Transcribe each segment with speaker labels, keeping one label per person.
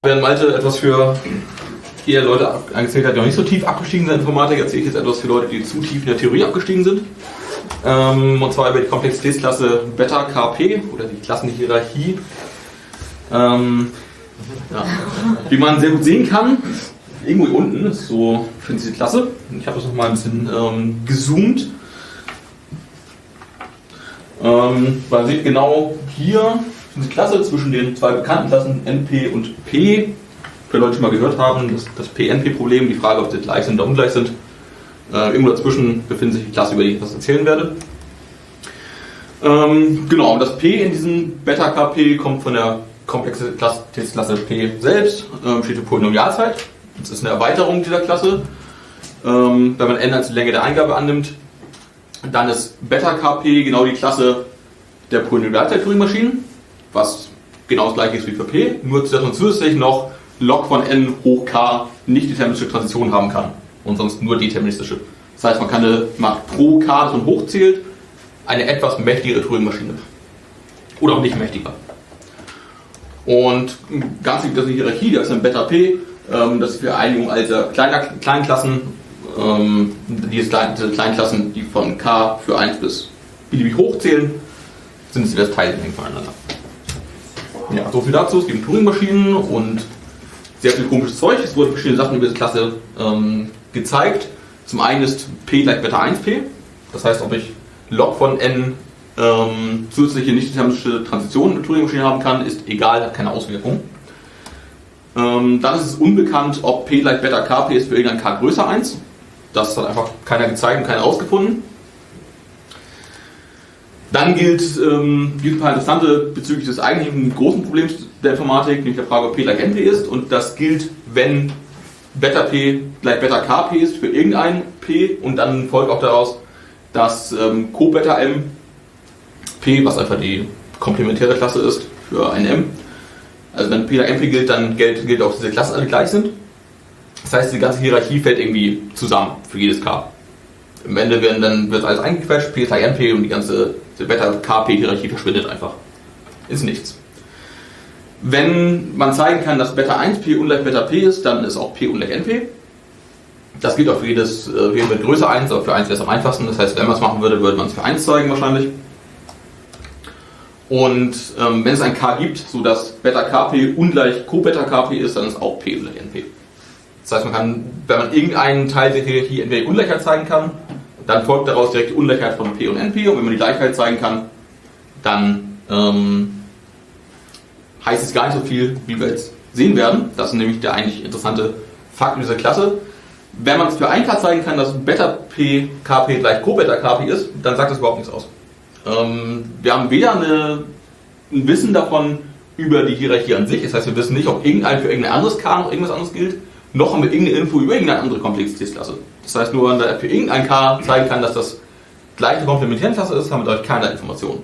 Speaker 1: Während Malte etwas für eher Leute angezählt hat, die noch nicht so tief abgestiegen sind in der Informatik, erzähle ich jetzt etwas für Leute, die zu tief in der Theorie abgestiegen sind. Und zwar über die Komplexitätsklasse Beta KP oder die Klassenhierarchie. Ja. Wie man sehr gut sehen kann, irgendwo hier unten ist so für diese Klasse. Ich habe das nochmal ein bisschen gezoomt. Man sieht genau hier diese Klasse zwischen den zwei bekannten Klassen NP und P. Für Leute, die schon mal gehört haben, das P-NP-Problem, die Frage, ob sie gleich sind oder ungleich sind. Irgendwo dazwischen befindet sich die Klasse, über die ich etwas erzählen werde. Genau, und das P in diesem Beta-KP kommt von der Komplexitätsklasse P selbst, steht für Polynomialzeit. Das ist eine Erweiterung dieser Klasse. Wenn man n als die Länge der Eingabe annimmt, dann ist Beta-KP genau die Klasse der Polynomialzeit-Turing-Maschinen, was genau das gleiche ist wie für P, nur dass man zusätzlich noch log von n hoch k nicht deterministische Transitionen haben kann und sonst nur deterministische. Das heißt, man macht pro k, das man hochzählt, eine etwas mächtigere Turing-Maschine. Oder auch nicht mächtiger. Und ganz wichtig, das ist eine Hierarchie, das ist ein Beta P, das ist für Einigung also kleinen Klassen, diese kleinen Klassen, die von k für 1 bis beliebig hochzählen, sind es das Teilmengen voneinander. Ja, so viel dazu. Es gibt Turing-Maschinen und sehr viel komisches Zeug. Es wurden verschiedene Sachen über diese Klasse gezeigt. Zum einen ist P gleich Beta 1P. Das heißt, ob ich log von n zusätzliche nicht-deterministische Transitionen mit Turing-Maschinen haben kann, ist egal, hat keine Auswirkung. Dann ist es unbekannt, ob P gleich Beta KP ist für irgendein K größer 1. Das hat einfach keiner gezeigt und keiner ausgefunden. Dann gilt ein paar interessante bezüglich des eigentlichen großen Problems der Informatik, nämlich der Frage, ob P gleich NP ist. Und das gilt, wenn Beta P gleich Beta KP ist für irgendein P und dann folgt auch daraus, dass Co-Beta M P, was einfach die komplementäre Klasse ist für ein M. Also wenn P gleich NP gilt, dann gilt auch, dass diese Klassen alle gleich sind. Das heißt, die ganze Hierarchie fällt irgendwie zusammen für jedes K. Am Ende wird alles eingequetscht, P ist gleich NP und die ganze Beta-KP-Hierarchie verschwindet einfach. Ist nichts. Wenn man zeigen kann, dass Beta 1P ungleich Beta P ist, dann ist auch P ungleich NP. Das gilt auch für jedes mit Größe 1, aber für 1 wäre es am einfachsten. Das heißt, wenn man es machen würde, würde man es für 1 zeigen wahrscheinlich. Und wenn es ein K gibt, sodass Beta KP ungleich Co-Beta KP ist, dann ist auch P ungleich NP. Das heißt, man kann, wenn man irgendeinen Teil der Hierarchie entweder die Ungleichheit zeigen kann, dann folgt daraus direkt die Ungleichheit von P und NP. Und wenn man die Gleichheit zeigen kann, dann heißt es gar nicht so viel, wie wir jetzt sehen werden. Das ist nämlich der eigentlich interessante Fakt in dieser Klasse. Wenn man es für ein K zeigen kann, dass Beta P KP gleich Co-Beta KP ist, dann sagt das überhaupt nichts aus. Wir haben weder ein Wissen davon über die Hierarchie an sich, das heißt, wir wissen nicht, ob für irgendein anderes K noch irgendwas anderes gilt, noch haben wir irgendeine Info über irgendeine andere Komplexitätsklasse. Das heißt, nur wenn wir für irgendein K zeigen kann, dass das gleiche Komplementärenklasse ist, haben wir dadurch keine Informationen.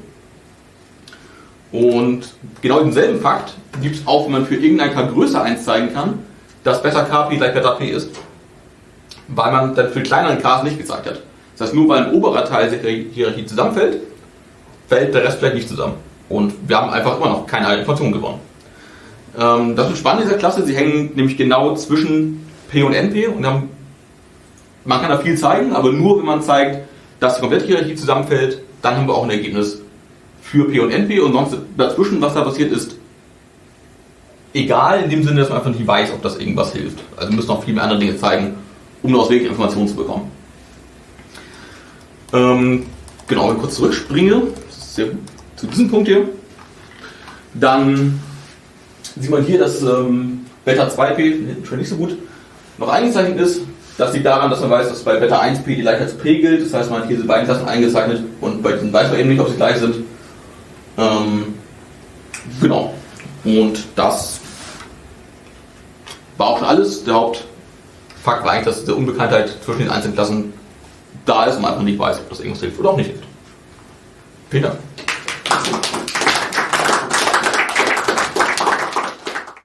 Speaker 1: Und genau denselben Fakt gibt es auch, wenn man für irgendein K größer 1 zeigen kann, dass Beta KP gleich Beta P ist, weil man dann für kleineren Ks nicht gezeigt hat. Das heißt, nur weil ein oberer Teil der Hierarchie zusammenfällt, fällt der Rest vielleicht nicht zusammen. Und wir haben einfach immer noch keine Informationen gewonnen. Das ist spannend in dieser Klasse, sie hängen nämlich genau zwischen P und NP und man kann da viel zeigen, aber nur wenn man zeigt, dass die komplette Hierarchie zusammenfällt, dann haben wir auch ein Ergebnis für P und NP und sonst dazwischen, was da passiert, ist egal in dem Sinne, dass man einfach nicht weiß, ob das irgendwas hilft. Also wir müssen noch viel mehr andere Dinge zeigen, um daraus wirklich Informationen zu bekommen. Genau, wenn ich kurz zurückspringe, sehr gut, zu diesem Punkt hier, dann sieht man hier, dass Beta 2P schon nicht so gut noch eingezeichnet ist. Das liegt daran, dass man weiß, dass bei Beta 1P die Gleichheit zu P gilt. Das heißt, man hat hier diese beiden Klassen eingezeichnet und bei diesen weiß man eben nicht, ob sie gleich sind. Genau. Und das war auch schon alles. Der Hauptfakt war eigentlich, dass diese Unbekanntheit zwischen den einzelnen Klassen da ist und man einfach nicht weiß, ob das irgendwas hilft oder auch nicht hilft. Vielen Dank.